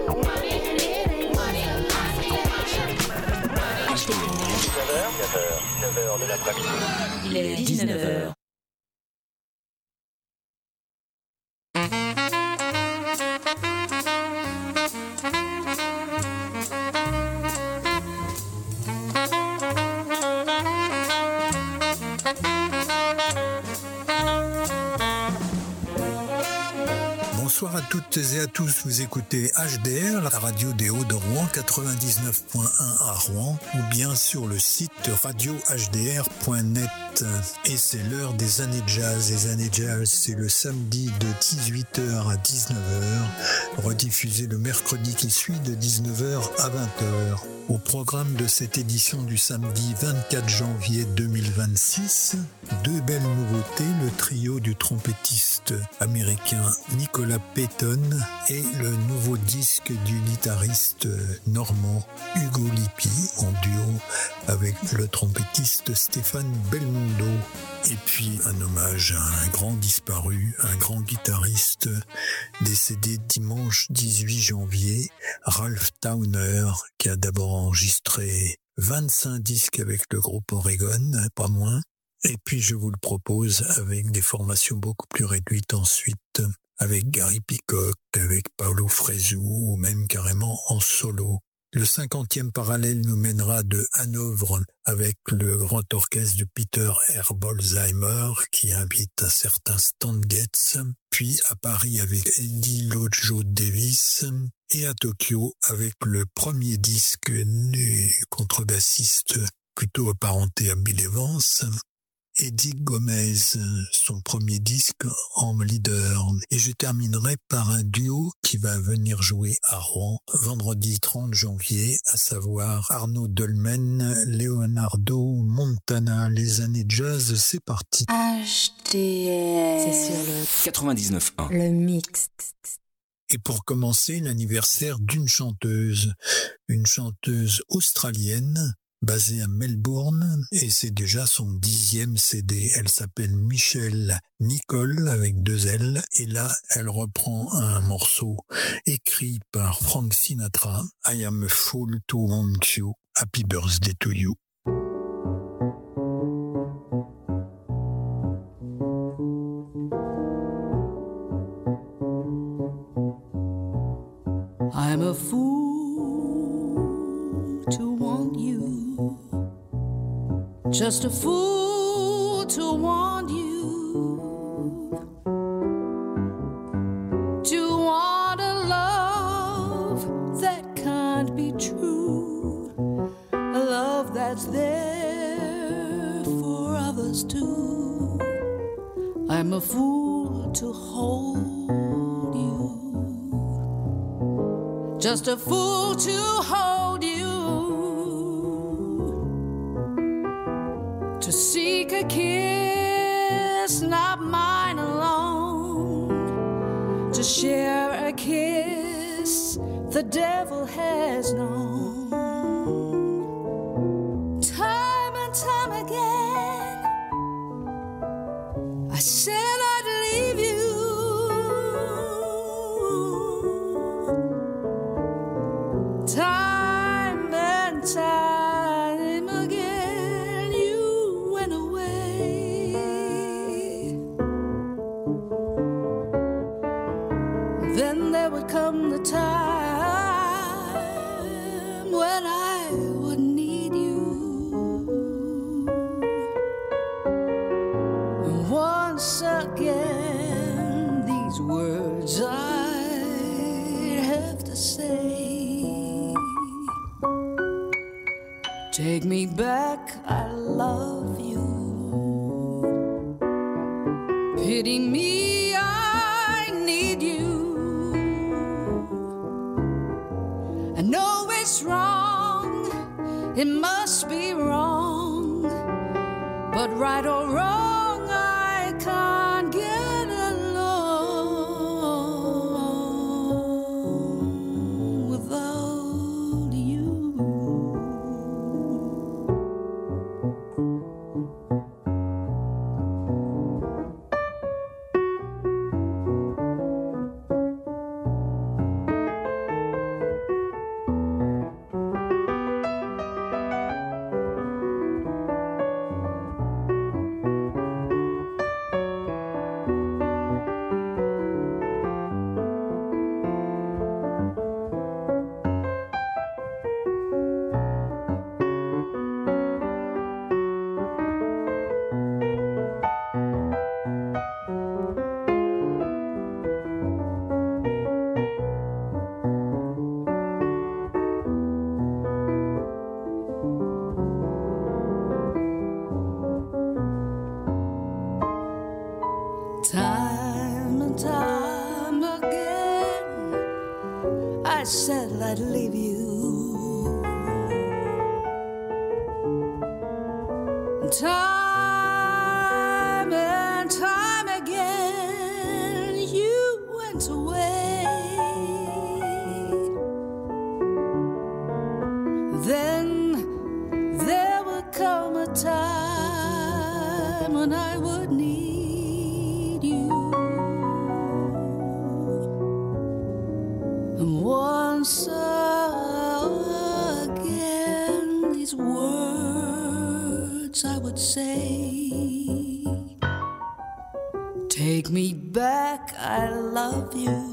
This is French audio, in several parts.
De l'après-midi. Il est 19h. Bonsoir à toutes et à tous, vous écoutez HDR, la radio des Hauts-de-Rouen, 99.1 à Rouen, ou bien sur le site radiohdr.net. Et c'est l'heure des années jazz. Les années jazz, c'est le samedi de 18h à 19h, rediffusé le mercredi qui suit de 19h à 20h. Au programme de cette édition du samedi 24 janvier 2026, deux belles nouveautés, le trio du trompettiste américain Nicolas Payton et le nouveau disque du guitariste normand Hugo Lippi en duo avec le trompettiste Stéphane Belmondo. Et puis un hommage à un grand disparu, un grand guitariste décédé dimanche 18 janvier, Ralph Towner, qui a d'abord enregistré 25 disques avec le groupe Oregon, pas moins. Et puis je vous le propose avec des formations beaucoup plus réduites ensuite, avec Gary Peacock, avec Paolo Fresu, ou même carrément en solo. Le 50e parallèle nous mènera de Hanovre avec le grand orchestre de Peter Herbolzheimer qui invite un certain Stan Getz, puis à Paris avec Eddie Lojo Davis et à Tokyo avec le premier disque du contrebassiste plutôt apparenté à Bill Evans, Eddie Gomez, son premier disque en leader. Et je terminerai par un duo qui va venir jouer à Rouen vendredi 30 janvier, à savoir Arnaud Dolmen, Leonardo Montana. Les années jazz, c'est parti. HDR. C'est sur le 99.1. Le mix. Et pour commencer, l'anniversaire d'une chanteuse australienne, basée à Melbourne, et c'est déjà son 10e CD. Elle s'appelle Michelle Nicole avec 2 L, et là, elle reprend un morceau écrit par Frank Sinatra, I Am a Fool to Want You, Happy Birthday to You. I'm a fool to want you, just a fool to want you, to want a love that can't be true, a love that's there for others too. I'm a fool to hold you, just a fool to hold you, to seek a kiss, not mine alone, to share a kiss the devil has known. Time and time again, I said I'd leave you, time and time again you went away. Then there would come the time when I would need you, and once again these words I'd have to say. Take me back, I love you. Pity me, I need you. I know it's wrong, it must be wrong, but right or wrong, I can't get along without you. I said I'd leave you. Time and time again, you went away. Then there would come a time when I would need you. And once again, these words I would say, take me back, I love you.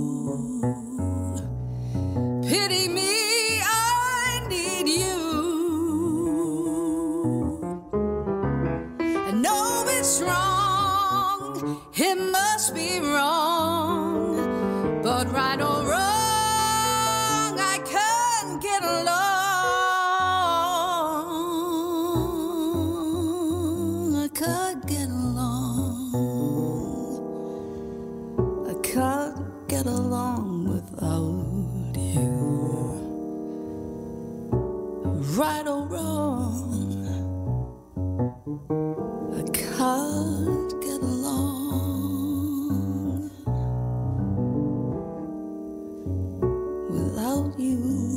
Pity me, I need you. I know it's wrong, it must be wrong, but right or wrong, I can't get along. I can't get along. I can't get along without you. Right or wrong, I can't get along without you.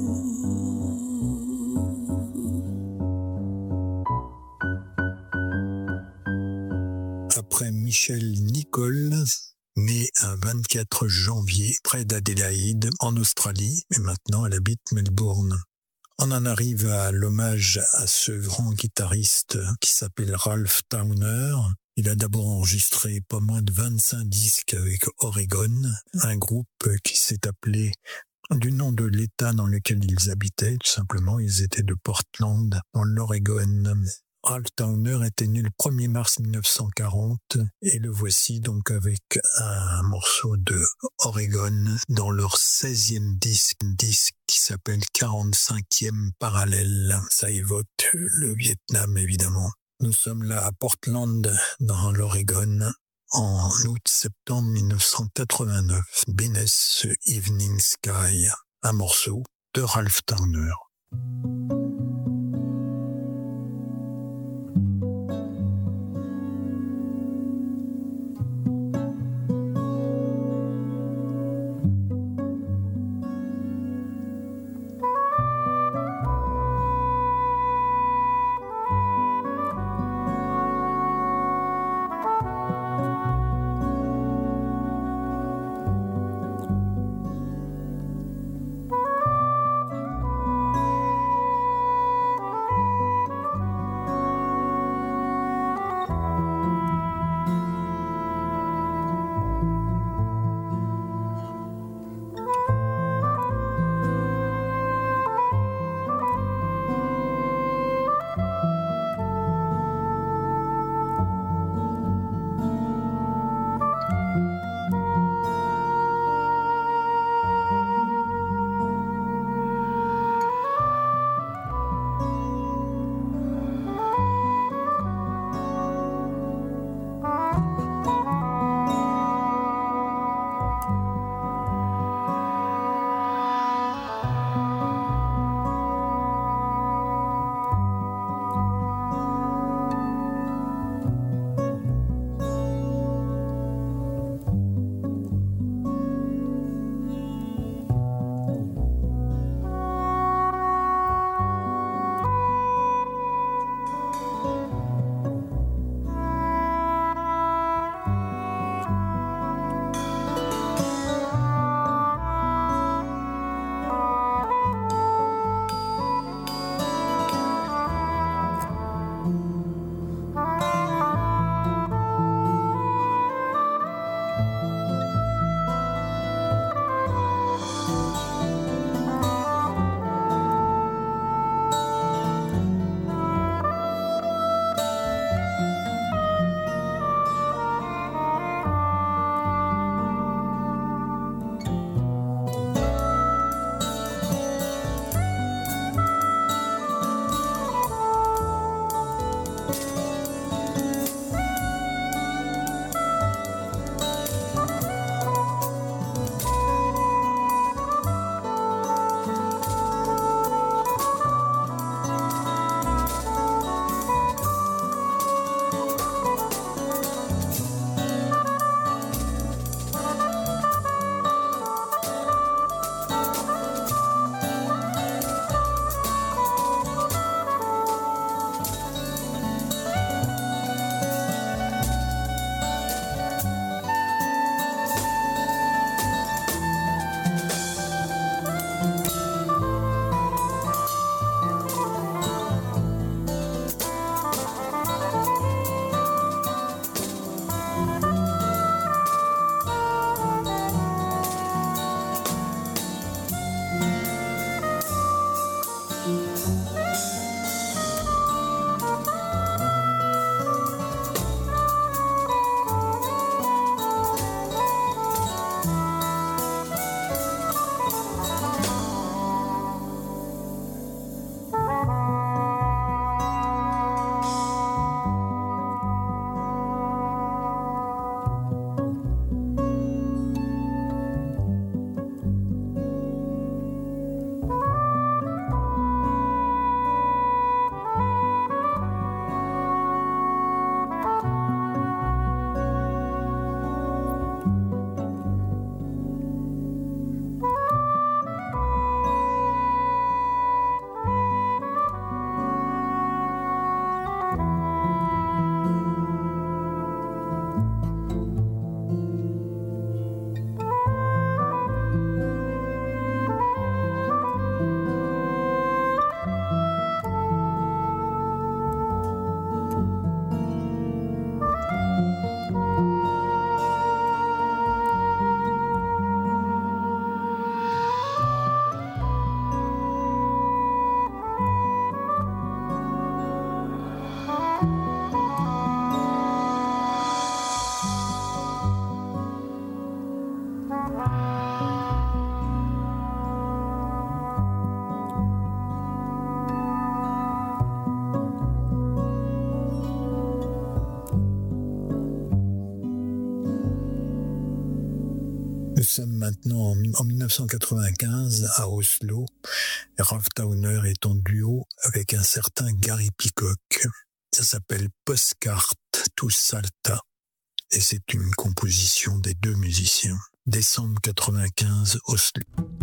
Après Michel Nicol, né un 24 janvier près d'Adélaïde, en Australie, mais maintenant elle habite Melbourne. On en arrive à l'hommage à ce grand guitariste qui s'appelle Ralph Towner. Il a d'abord enregistré pas moins de 25 disques avec Oregon, un groupe qui s'est appelé du nom de l'État dans lequel ils habitaient. Tout simplement, ils étaient de Portland, dans l'Oregon. Ralph Towner était né le 1er mars 1940 et le voici donc avec un morceau de Oregon dans leur 16e disque qui s'appelle 45e parallèle. Ça évoque le Vietnam évidemment. Nous sommes là à Portland dans l'Oregon en août-septembre 1989. Business Evening Sky, un morceau de Ralph Towner. maintenant en 1995 à Oslo. Et Ralph Towner est en duo avec un certain Gary Peacock. Ça s'appelle Postcard to Salta. Et c'est une composition des deux musiciens. Décembre 95, Oslo.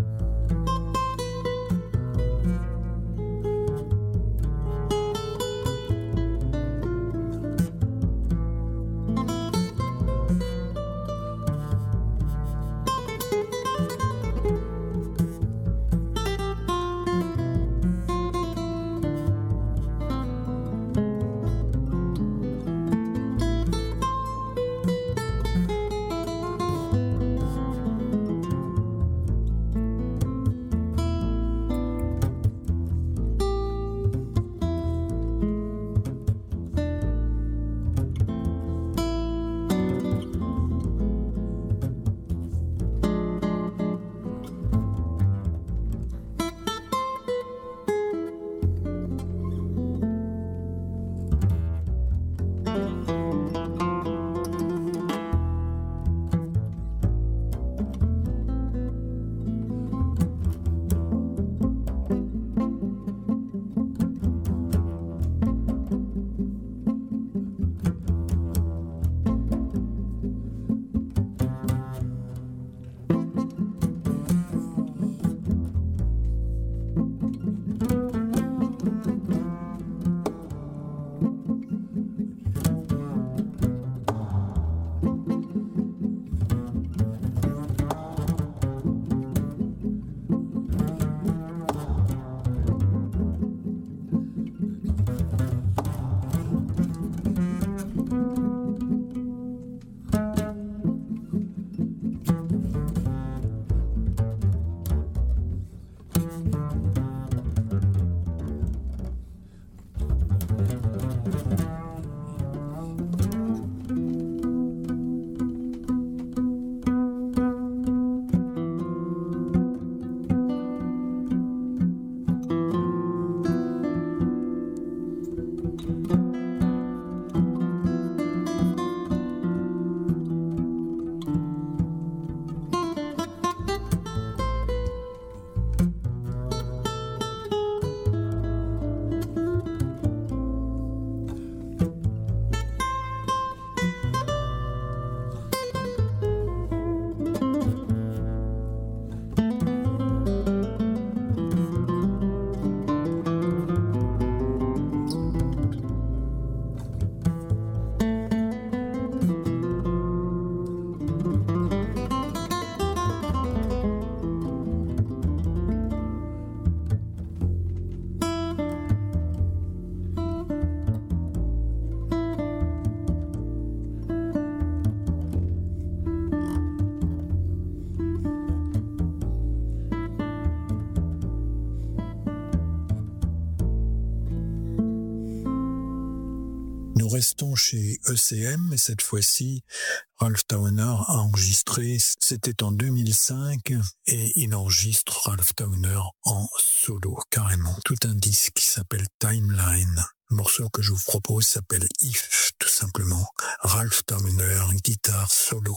Nous restons chez ECM, et cette fois-ci, Ralph Towner a enregistré, c'était en 2005, et il enregistre Ralph Towner en solo, carrément. Tout un disque qui s'appelle Timeline. Le morceau que je vous propose s'appelle If, tout simplement. Ralph Towner, guitare solo.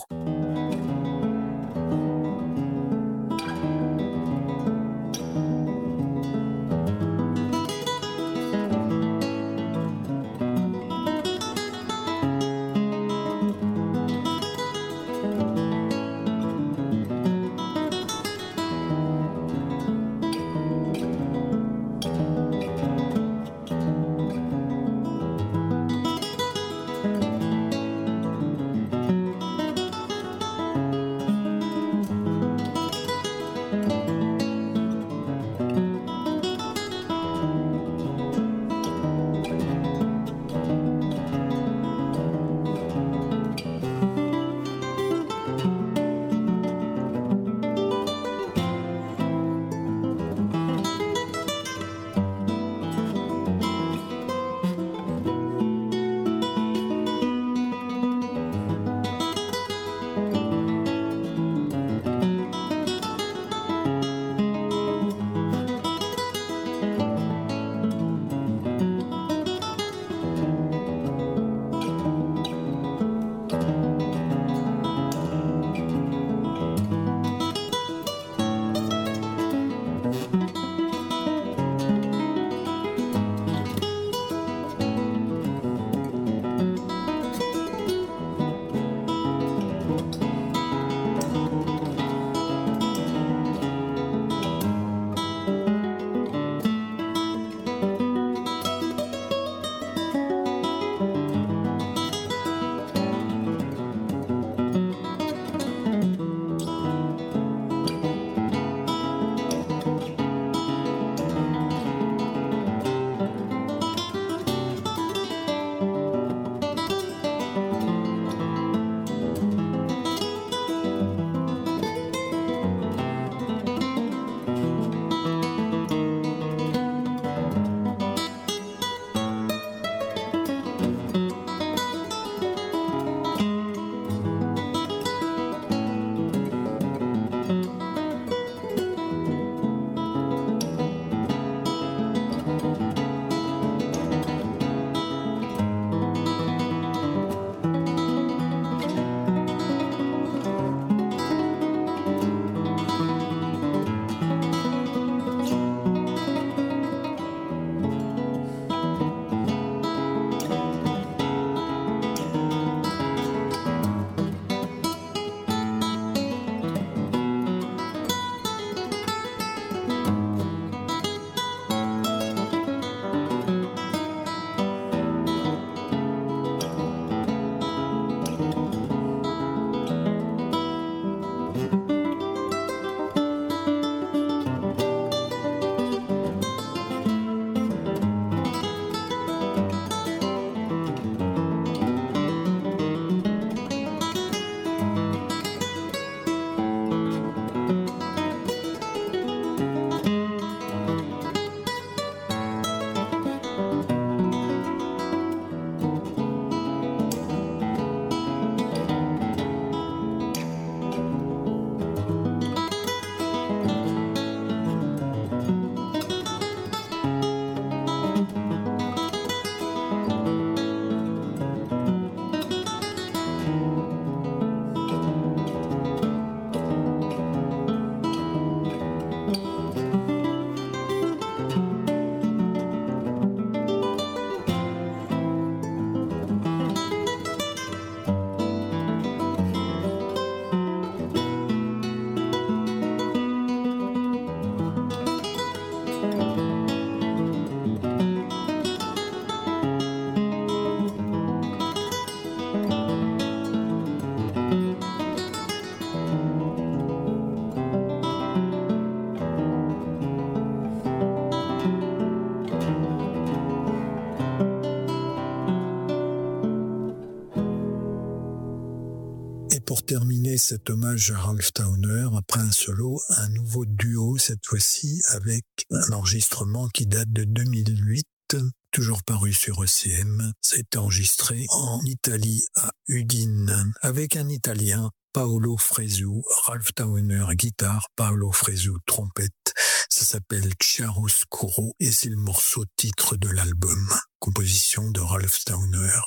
terminer cet hommage à Ralph Towner, après un solo, un nouveau duo cette fois-ci avec un enregistrement qui date de 2008, toujours paru sur ECM. Ça a été enregistré en Italie à Udine avec un Italien, Paolo Fresu, Ralph Towner guitare, Paolo Fresu trompette. Ça s'appelle Chiaroscuro et c'est le morceau titre de l'album, composition de Ralph Towner.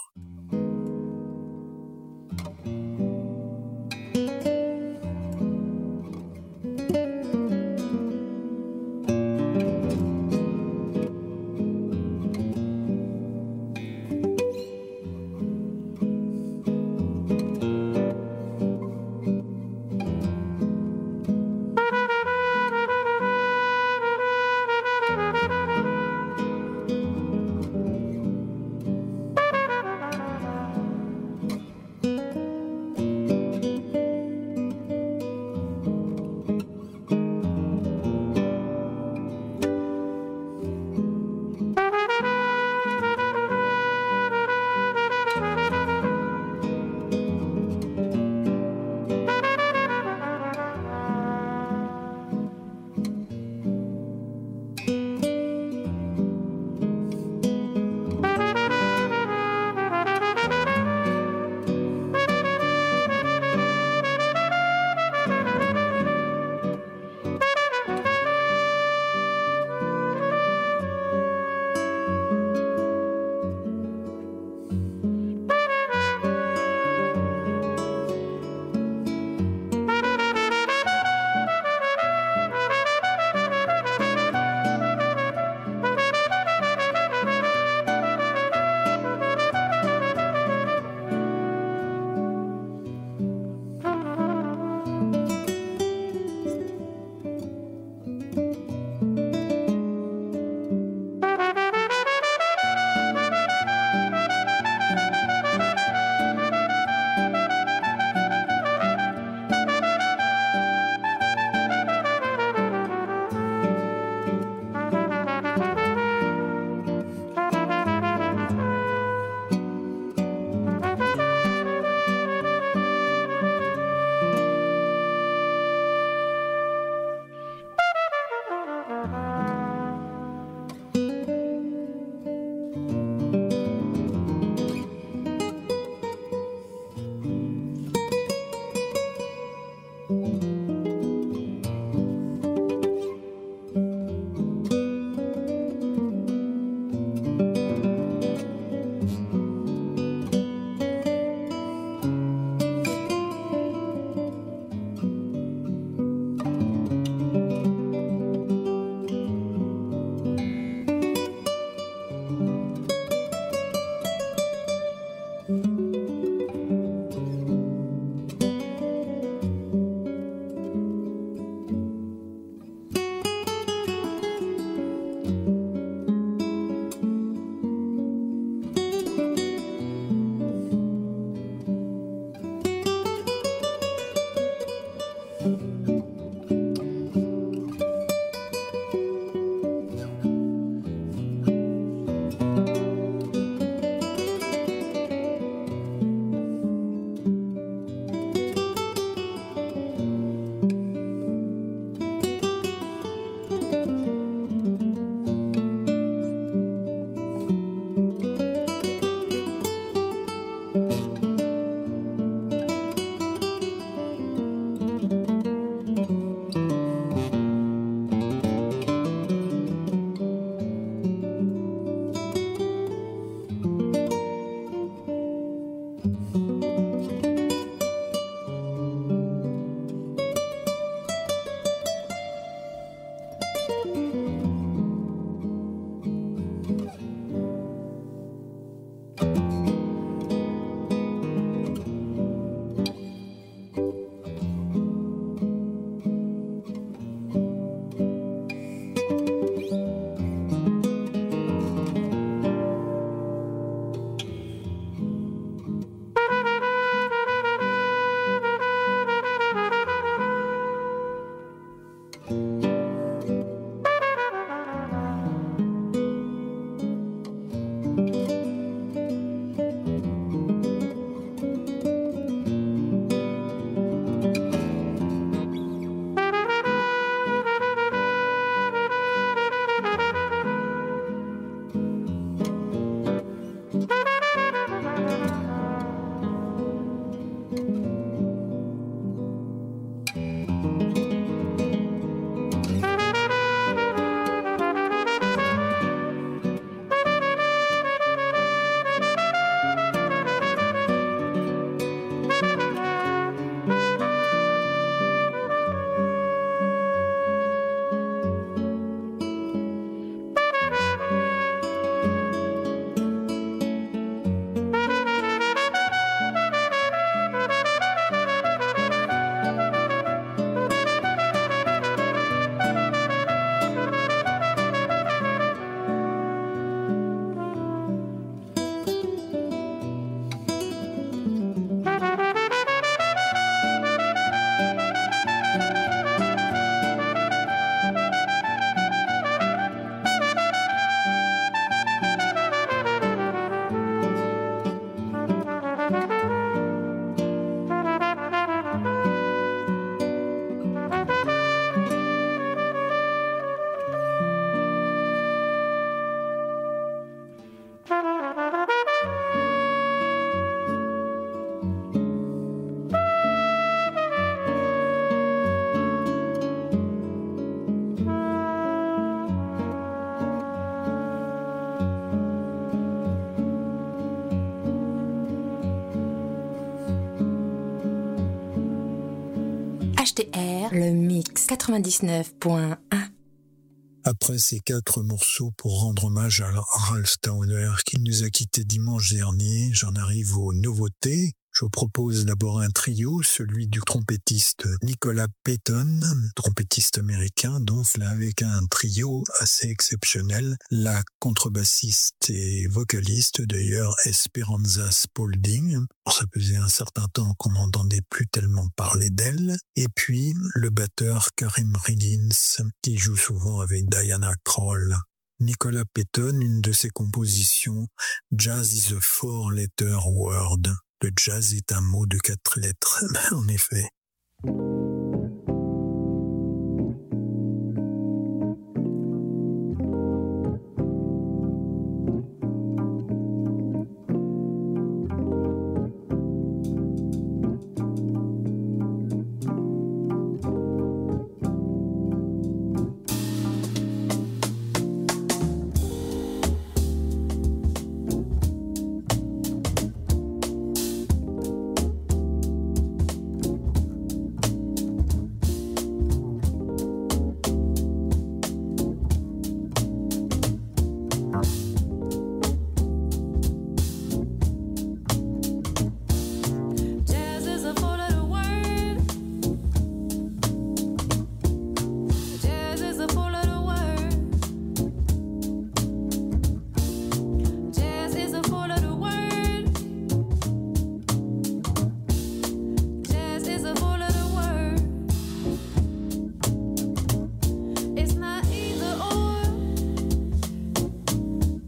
HDR, le mix 99.1. Après ces 4 morceaux pour rendre hommage à Ralph Towner qui nous a quittés dimanche dernier, j'en arrive aux nouveautés. Je vous propose d'abord un trio, celui du trompettiste Nicolas Payton, trompettiste américain, donc là avec un trio assez exceptionnel. La contrebassiste et vocaliste d'ailleurs Esperanza Spalding. Ça faisait un certain temps qu'on n'entendait plus tellement parler d'elle. Et puis le batteur Karim Riddins qui joue souvent avec Diana Krall. Nicolas Payton, une de ses compositions, Jazz is a 4-letter word. Le jazz est un mot de 4 lettres, en effet.